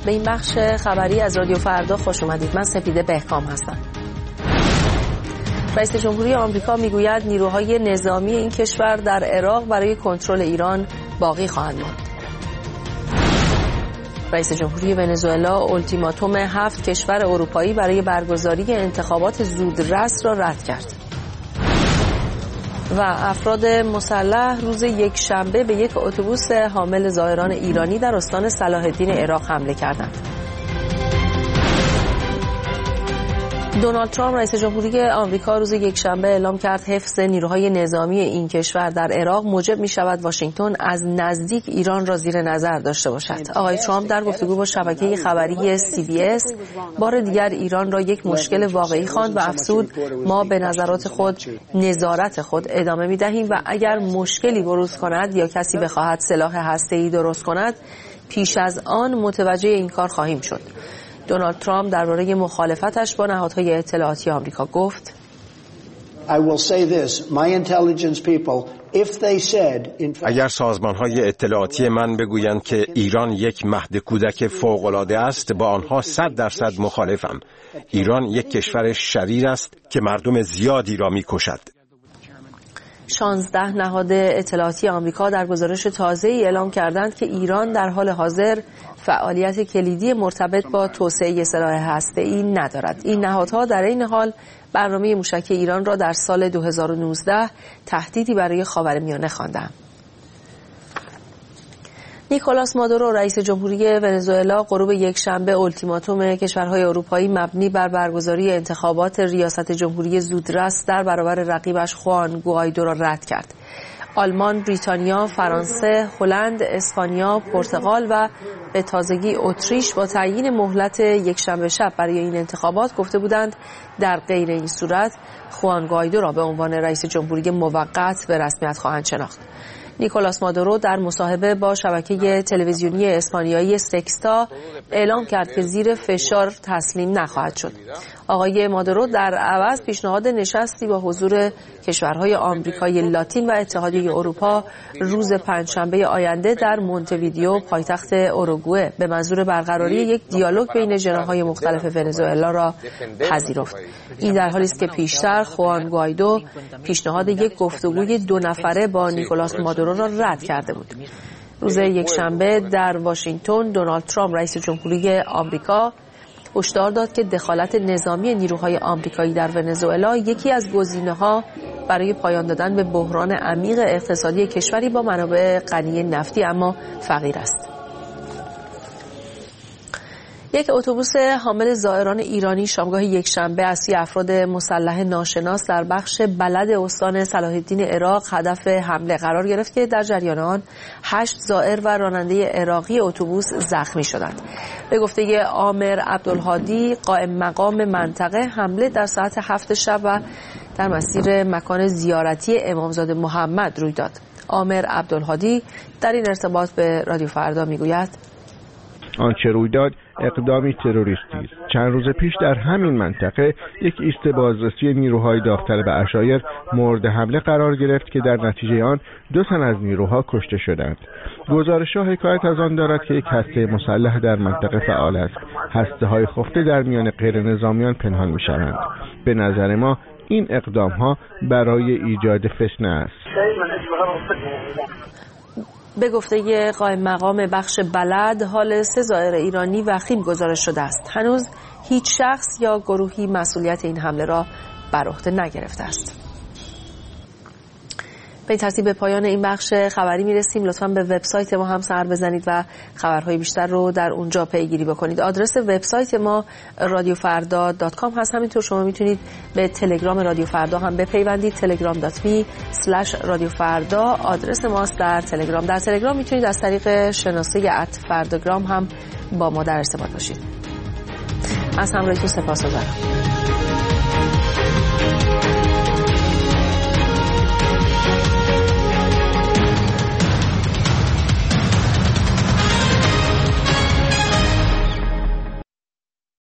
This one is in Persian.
به این بخش خبری از رادیو فردا خوش اومدید. من سپیده بهکام هستم. رئیس جمهوری آمریکا میگوید نیروهای نظامی این کشور در عراق برای کنترل ایران باقی خواهند ماند. رئیس جمهوری ونزوئلا اولتیماتوم 7 کشور اروپایی برای برگزاری انتخابات زودرس را رد کرد. و افراد مسلح روز یکشنبه به یک اتوبوس حامل زائران ایرانی در استان صلاح الدین عراق حمله کردند. دونالد ترامپ رئیس جمهوری آمریکا روز یکشنبه اعلام کرد حفظ نیروهای نظامی این کشور در عراق موجب می شود واشنگتن از نزدیک ایران را زیر نظر داشته باشد. آقای ترامپ در گفتگو با شبکه خبری CBS بار دیگر ایران را یک مشکل واقعی خواند و افزود ما به نظارت خود ادامه می دهیم و اگر مشکلی بروز کند یا کسی بخواهد سلاح هسته‌ای درست کند پیش از آن متوجه این کار خواهیم شد. دونالد ترامپ درباره مخالفتش با نهادهای اطلاعاتی آمریکا گفت اگر سازمانهای اطلاعاتی من بگویند که ایران یک مهد کودک فوق‌العاده است با آنها 100% مخالفم. ایران یک کشور شریر است که مردم زیادی را می‌کشد. 16 نهاد اطلاعاتی آمریکا در گزارش تازه‌ای اعلام کردند که ایران در حال حاضر فعالیت کلیدی مرتبط با توسعه سلاح هسته‌ای ندارد. این نهادها در این حال برنامه موشکی ایران را در سال 2019 تهدیدی برای خاورمیانه خواندند. نیکولاس مادورو رئیس جمهوری ونزوئلا غروب یکشنبه اولتیماتوم کشورهای اروپایی مبنی بر برگزاری انتخابات ریاست جمهوری زودرس در برابر رقیبش خوان گوایدو را رد کرد. آلمان، بریتانیا، فرانسه، هلند، اسپانیا، پرتغال و به تازگی اتریش با تعیین مهلت یکشنبه شب برای این انتخابات گفته بودند در غیر این صورت خوان گوایدو را به عنوان رئیس جمهوری موقت به رسمیت خواهند شناخت. نیکولاس مادورو در مصاحبه با شبکه تلویزیونی اسپانیایی سکستا اعلام کرد که زیر فشار تسلیم نخواهد شد. آقای مادورو در عوض پیشنهاد نشستی با حضور کشورهای آمریکای لاتین و اتحادیه اروپا روز پنجشنبه آینده در مونته‌ویدئو پایتخت اوروگوئه به منظور برقراری یک دیالوگ بین ژنرال‌های مختلف ونزوئلا را پذیرفت. این در حالی است که پیشتر خوان گوایدو پیشنهاد یک گفتگوی 2 نفره با نیکولاس مادورو را رد کرده بود. روز یکشنبه در واشنگتن دونالد ترامپ رئیس جمهوری آمریکا هشدار داد که دخالت نظامی نیروهای آمریکایی در ونزوئلا یکی از گزینه‌ها برای پایان دادن به بحران عمیق اقتصادی کشوری با منابع غنی نفتی اما فقیر است. یک اتوبوس حامل زائران ایرانی شامگاه یکشنبه از سوی افراد مسلح ناشناس در بخش بلد استان صلاح الدین عراق هدف حمله قرار گرفت که در جریان آن 8 زائر و راننده عراقی اتوبوس زخمی شدند. به گفته عامر عبدالهادی قائم مقام منطقه، حمله در ساعت 7 شب و در مسیر مکان زیارتی امامزاده محمد روی داد. عامر عبدالهادی در این ارتباط به رادیو فردا میگوید آنچه روی داد اقدامی تروریستی است. چند روز پیش در همین منطقه یک ایست بازرسی نیروهای داوطلب به عشایر مورد حمله قرار گرفت که در نتیجه آن 2 تن از نیروها کشته شدند. گزارش‌ها حکایت از آن دارد که یک هسته مسلح در منطقه فعال است. هسته‌های خفته در میان غیر نظامیان پنهان می‌شوند. به نظر ما این اقدام‌ها برای ایجاد فتنه است. به گفته قائم مقام بخش بلد، حال 3 زائر ایرانی وخیم گزارش شده است. هنوز هیچ شخص یا گروهی مسئولیت این حمله را بر عهده نگرفته است. به این ترتیب به پایان این بخش خبری میرسیم. لطفاً به وبسایت ما هم سر بزنید و خبرهای بیشتر رو در اونجا پیگیری بکنید. آدرس وبسایت ما radiofarda.com هست. همینطور شما میتونید به تلگرام رادیو فردا هم بپیوندید. telegram.me/radiofarda آدرس ماست در تلگرام. در تلگرام میتونید از طریق شناسه @فرداگرام هم با ما در ارتباط باشید. از همراهیتون سپاسگزارم.